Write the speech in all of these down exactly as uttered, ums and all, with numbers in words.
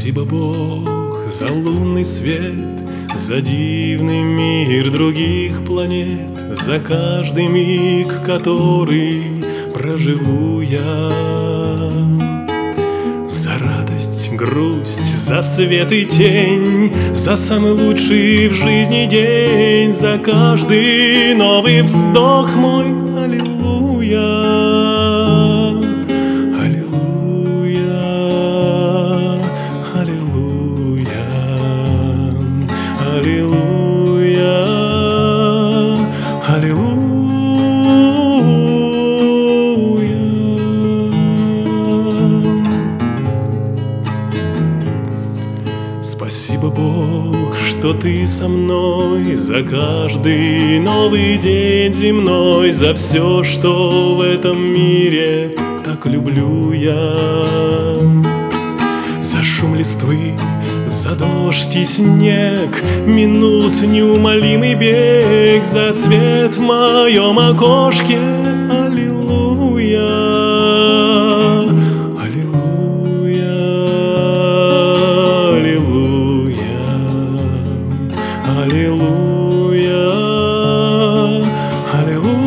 Спасибо, Бог, за лунный свет, за дивный мир других планет, за каждый миг, который проживу я. За радость, грусть, за свет и тень, за самый лучший в жизни день, за каждый новый вздох мой. Аллилуйя. Аллилуйя, аллилуйя. Спасибо, Бог, что Ты со мной, за каждый новый день земной, за все, что в этом мире так люблю я. За шум листвы, за дождь и снег, минут неумолимый бег, за свет в моем окошке. Аллилуйя, аллилуйя, аллилуйя, аллилуйя, аллилуйя.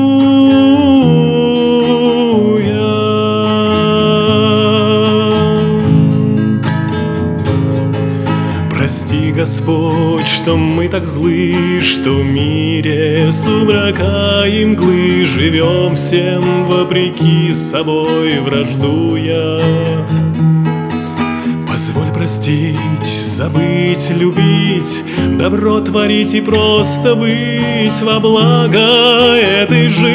Прости, Господь, что мы так злы, что в мире сумрака и мглы живем всем вопреки собой враждуя. Позволь простить, забыть, любить, добро творить и просто быть во благо этой жизни.